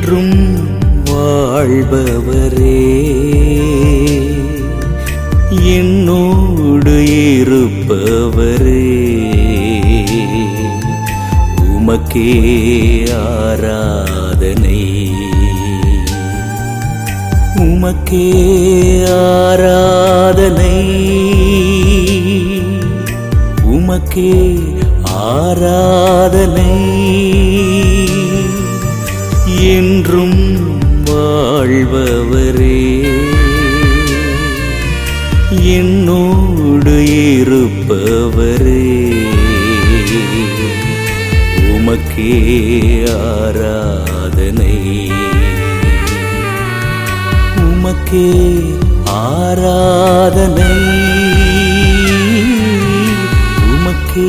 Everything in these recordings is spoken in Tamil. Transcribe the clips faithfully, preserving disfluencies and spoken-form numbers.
என்றும் வாழ்பவரே, என்னோடு இருப்பவரே, உமக்கே ஆராதனை, உமக்கே ஆராதனை, உமக்கே ஆராதனை. என்றும் வாழ்பவரே, என்னோடு இருப்பவரே, உமக்கே ஆராதனை, உமக்கே ஆராதனை, உமக்கே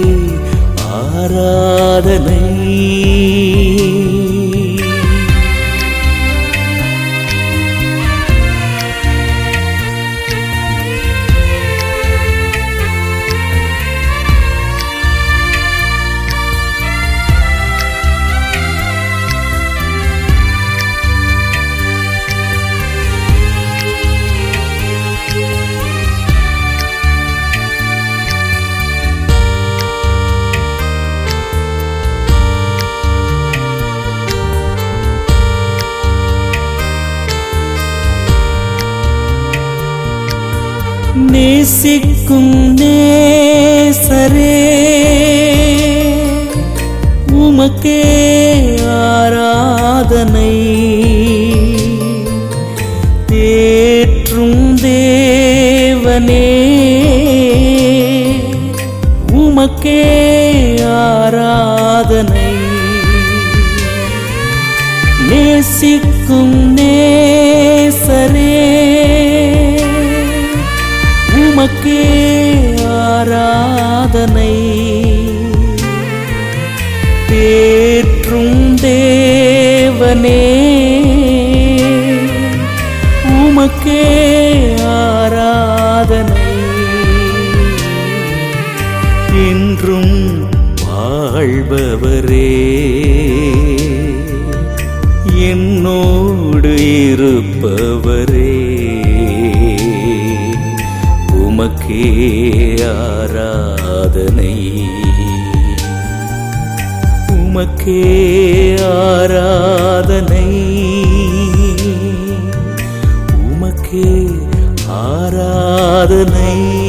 ஆராதனை. நேசிக்கும் நேசரே, உமக்கே ஆராதனை, தேற்றும் தேவனே, உமக்கே ஆராதனை. நேசிக்கும் நேசரே, உமக்கே ஆராதனை, தேற்றும் தேவனே, உமக்கே ஆராதனை. என்றும் வாழ்பவரே, என்னோடு இருப்பவரே, உமக்கே ஆராதனை, உமக்கே ஆராதனை, உமக்கே ஆராதனை.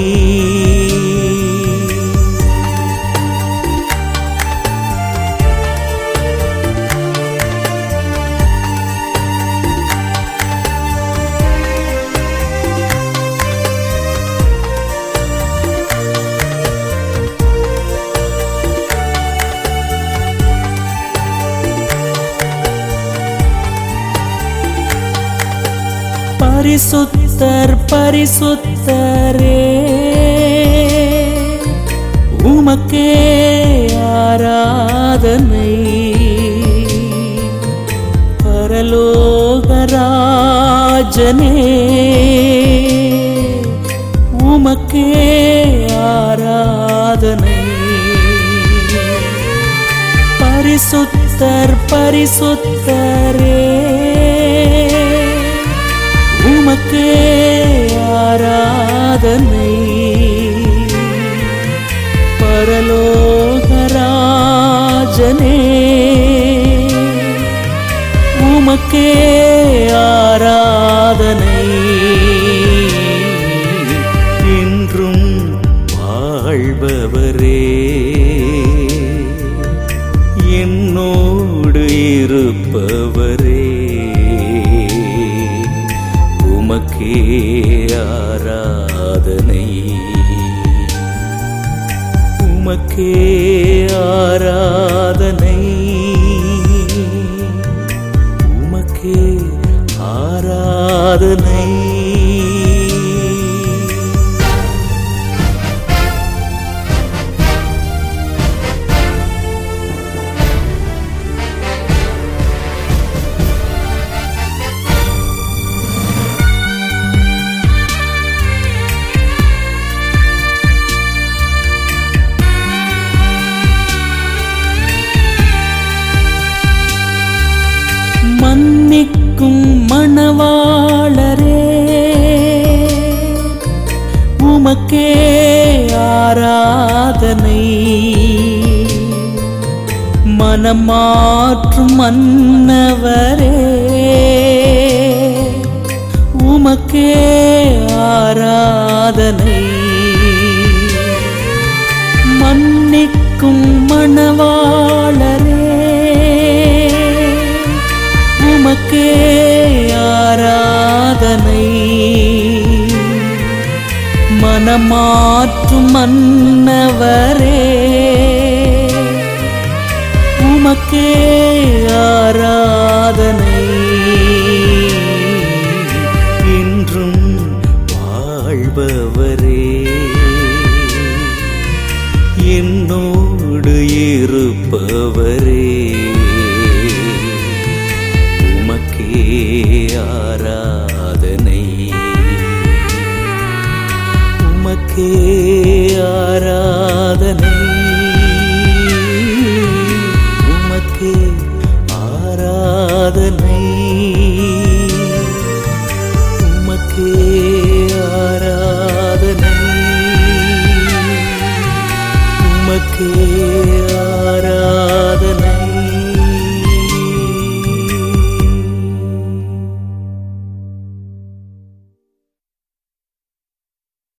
பரிசுத்தர் பரிசுத்தரே, உமக்கே ஆராதனை, பரலோகராஜனே, உமக்கே ஆராதனை. பரிசுத்தர் பரிசுத்தரே, உமக்கே ஆராதனை, பரலோகராஜனே, உமக்கே ஆராதனை. என்றும் வாழ்பவரே, என்னோடு இருப்பவரே, உமக்கே ஆராதனை, உமக்கே ஆராதனை, உமக்கே ஆராதனை. மன் உமக்கே ஆராதனை. மனமாற்றும் மன்னவரே உமக்கே ஆராதனை. மன்னிக்கும் மணவாளரே உமக்கே ஆராதனை. மனமாற்றும் மன்னவரே உமக்கே ஆராதனை. என்றும் வாழ்பவரே என்னோடு இருப்பவரே உமக்கே ஆராதனை. உமக்கே ஆராதனை. உமக்கே ஆராதனை. உமக்கே ஆராதனை. உமக்கே